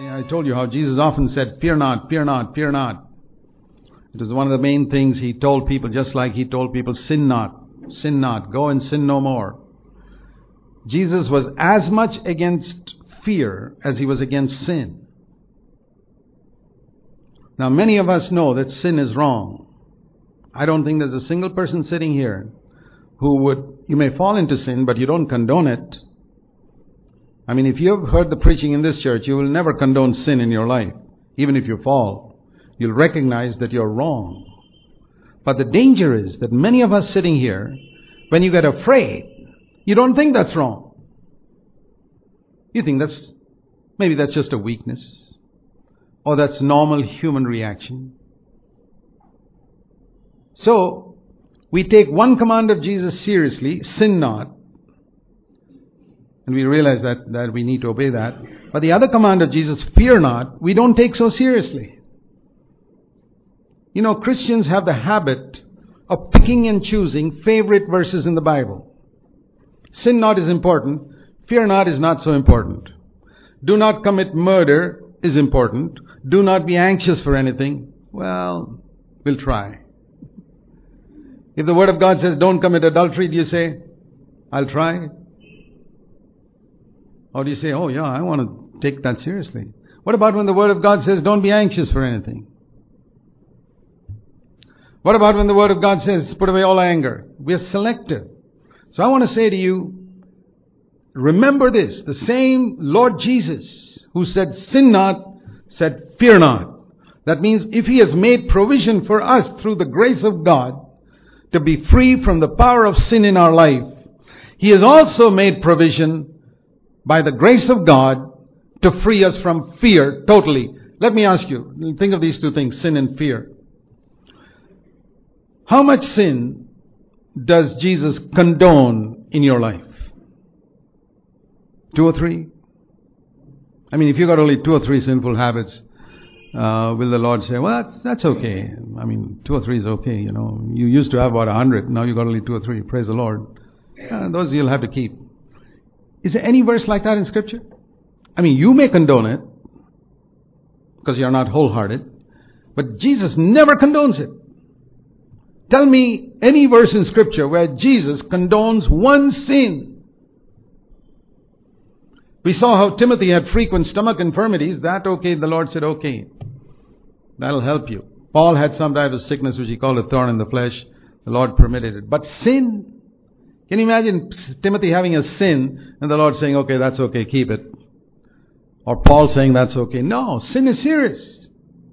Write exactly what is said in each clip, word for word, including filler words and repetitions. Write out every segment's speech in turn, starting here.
I told you how Jesus often said, fear not, fear not, fear not. It was one of the main things he told people, just like he told people, sin not, sin not, go and sin no more. Jesus was as much against fear as he was against sin. Now, many of us know that sin is wrong. I don't think there's a single person sitting here who would, you may fall into sin, but you don't condone it. I mean, if you've heard the preaching in this church, you will never condone sin in your life. Even if you fall, you'll recognize that you're wrong. But the danger is that many of us sitting here, when you get afraid, you don't think that's wrong. You think that's, maybe that's just a weakness. Or that's normal human reaction. So, we take one command of Jesus seriously, sin not. And we realize that, that we need to obey that. But the other command of Jesus, fear not, we don't take so seriously. You know, Christians have the habit of picking and choosing favorite verses in the Bible. Sin not is important. Fear not is not so important. Do not commit murder is important. Do not be anxious for anything. Well, we'll try. If the Word of God says don't commit adultery, do you say, I'll try? Or do you say, oh yeah, I want to take that seriously? What about when the Word of God says don't be anxious for anything? What about when the Word of God says put away all anger? We are selective. So I want to say to you, remember this, the same Lord Jesus who said sin not, said fear not. That means if He has made provision for us through the grace of God to be free from the power of sin in our life, He has also made provision by the grace of God to free us from fear totally. Let me ask you, think of these two things, sin and fear. How much sin does Jesus condone in your life? Two or three? I mean, if you got only two or three sinful habits, uh, will the Lord say, well, that's, that's okay. I mean, two or three is okay, you know. You used to have about a hundred, now you got only two or three. Praise the Lord. Uh, those you'll have to keep. Is there any verse like that in Scripture? I mean, you may condone it, because you're not wholehearted, but Jesus never condones it. Tell me any verse in Scripture where Jesus condones one sin. We saw how Timothy had frequent stomach infirmities. That okay, the Lord said, okay, that'll help you. Paul had some type of sickness which he called a thorn in the flesh. The Lord permitted it. But sin, can you imagine Timothy having a sin and the Lord saying, okay, that's okay, keep it. Or Paul saying that's okay. No, sin is serious.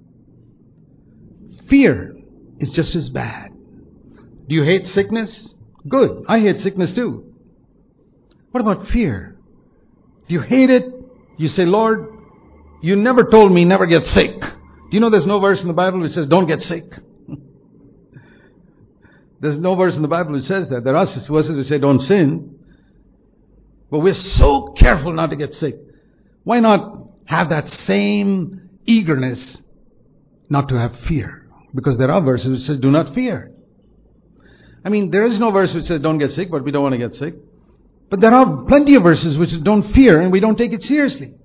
Fear is just as bad. Do you hate sickness? Good. I hate sickness too. What about fear? Do you hate it? You say, Lord, you never told me never get sick. Do you know there's no verse in the Bible which says don't get sick? There's no verse in the Bible which says that. There are verses which say don't sin. But we're so careful not to get sick. Why not have that same eagerness not to have fear? Because there are verses which say do not fear. I mean, there is no verse which says don't get sick, but we don't want to get sick. But there are plenty of verses which don't fear and we don't take it seriously.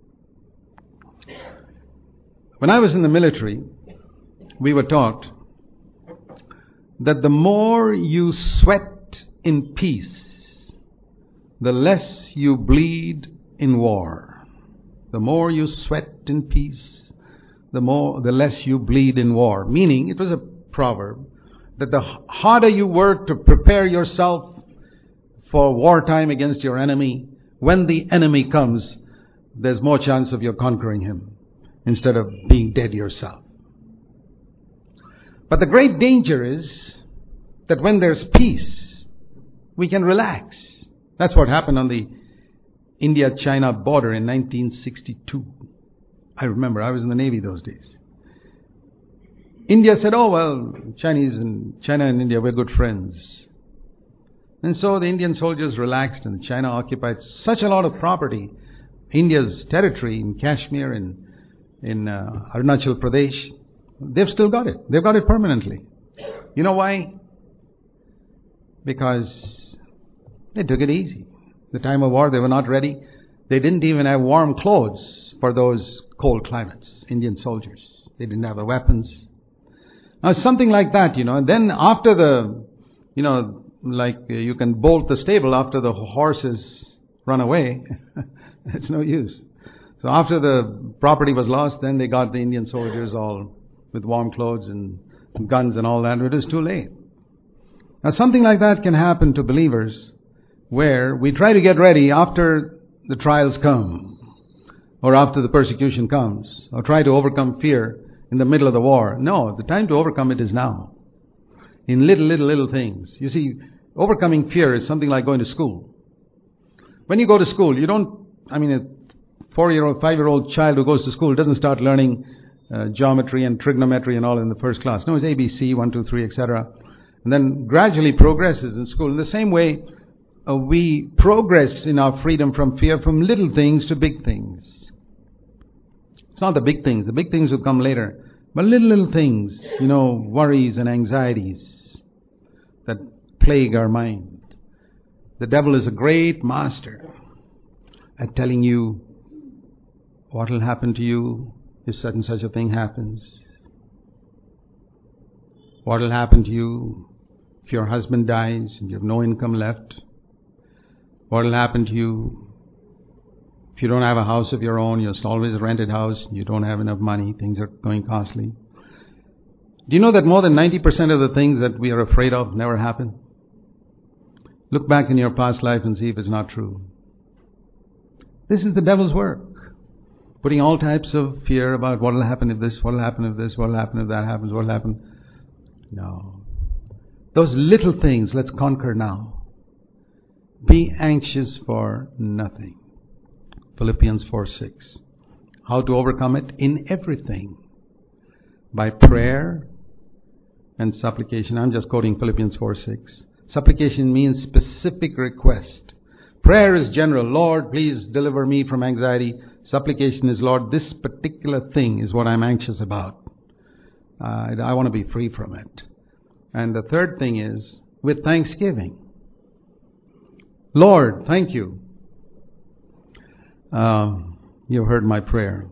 When I was in the military, we were taught that the more you sweat in peace, the less you bleed in war. The more you sweat in peace, the more, the less you bleed in war. Meaning, it was a proverb, that the harder you work to prepare yourself for wartime against your enemy, when the enemy comes, there's more chance of your conquering him instead of being dead yourself. But the great danger is that when there's peace, we can relax. That's what happened on the India-China border in nineteen sixty-two. I remember, I was in the Navy those days. India said, oh, well, Chinese and China and India, we're good friends. And so the Indian soldiers relaxed and China occupied such a lot of property. India's territory in Kashmir and in uh, Arunachal Pradesh, they've still got it. They've got it permanently. You know why? Because they took it easy. The time of war, they were not ready. They didn't even have warm clothes for those cold climates, Indian soldiers. They didn't have the weapons. Now, something like that, you know. And then after the, you know, like uh, you can bolt the stable after the horses run away. It's no use. So after the property was lost, then they got the Indian soldiers all with warm clothes and guns and all that. It was too late. Now, something like that can happen to believers where we try to get ready after the trials come or after the persecution comes or try to overcome fear in the middle of the war. No, the time to overcome it is now. In little, little, little things. You see, overcoming fear is something like going to school. When you go to school, you don't, I mean, a four-year-old, five-year-old child who goes to school doesn't start learning uh, geometry and trigonometry and all in the first class. No, it's A B C, one, two, three, et cetera. And then gradually progresses in school. In the same way, uh, we progress in our freedom from fear from little things to big things. It's not the big things. The big things will come later. But little, little things, you know, worries and anxieties that plague our mind. The devil is a great master at telling you what will happen to you if such and such a thing happens. What will happen to you if your husband dies and you have no income left? What will happen to you if you don't have a house of your own? You're always a rented house. You don't have enough money. Things are going costly. Do you know that more than ninety percent of the things that we are afraid of never happen? Look back in your past life and see if it's not true. This is the devil's work. Putting all types of fear about what will happen if this, what will happen if this, what will happen if that happens, what will happen. No. Those little things, let's conquer now. Be anxious for nothing. Philippians four six. How to overcome it? In everything. By prayer and supplication. I'm just quoting Philippians four six. Supplication means specific request. Prayer is general. Lord, please deliver me from anxiety. Supplication is, Lord, this particular thing is what I'm anxious about. Uh, I want to be free from it. And the third thing is with thanksgiving. Lord, thank you. Uh, you've heard my prayer.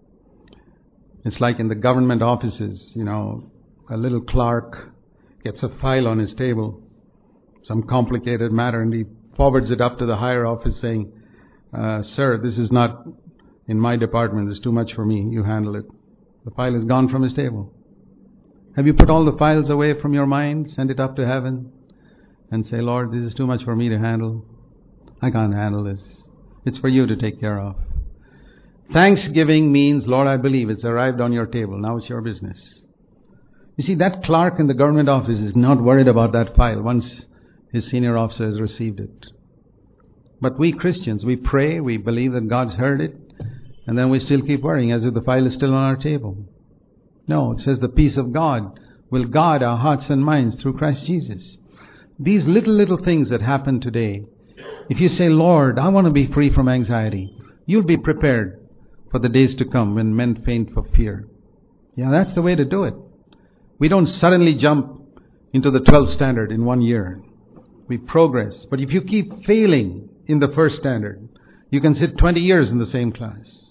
It's like in the government offices, you know, a little clerk gets a file on his table, some complicated matter, and he forwards it up to the higher office saying, uh, sir, this is not in my department. It's too much for me. You handle it. The file is gone from his table. Have you put all the files away from your mind, send it up to heaven, and say, Lord, this is too much for me to handle. I can't handle this. It's for you to take care of. Thanksgiving means, Lord, I believe it's arrived on your table. Now it's your business. You see, that clerk in the government office is not worried about that file once his senior officer has received it. But we Christians, we pray, we believe that God's heard it, and then we still keep worrying as if the file is still on our table. No, it says the peace of God will guard our hearts and minds through Christ Jesus. These little, little things that happen today, if you say, Lord, I want to be free from anxiety, you'll be prepared for the days to come when men faint for fear. Yeah, that's the way to do it. We don't suddenly jump into the twelfth standard in one year. We progress. But if you keep failing in the first standard, you can sit twenty years in the same class.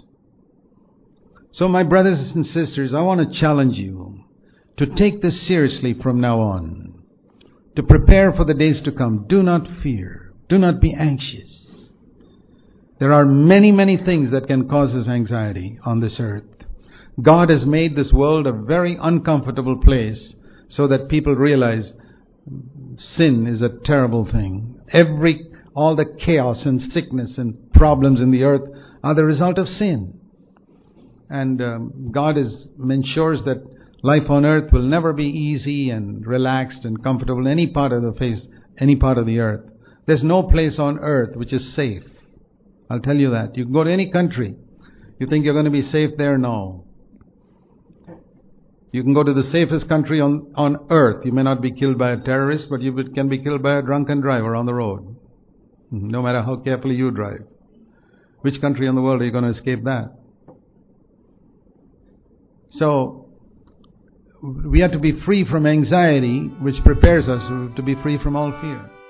So my brothers and sisters, I want to challenge you to take this seriously from now on. To prepare for the days to come. Do not fear. Do not be anxious. There are many, many things that can cause us anxiety on this earth. God has made this world a very uncomfortable place so that people realize sin is a terrible thing. Every, all the chaos and sickness and problems in the earth are the result of sin. And um, God is, ensures that life on earth will never be easy and relaxed and comfortable in any part of the face, any part of the earth. There's no place on earth which is safe. I'll tell you that. You can go to any country. You think you're going to be safe there? No. You can go to the safest country on, on earth. You may not be killed by a terrorist, but you can be killed by a drunken driver on the road. No matter how carefully you drive. Which country in the world are you going to escape that? So, we have to be free from anxiety, which prepares us to be free from all fear.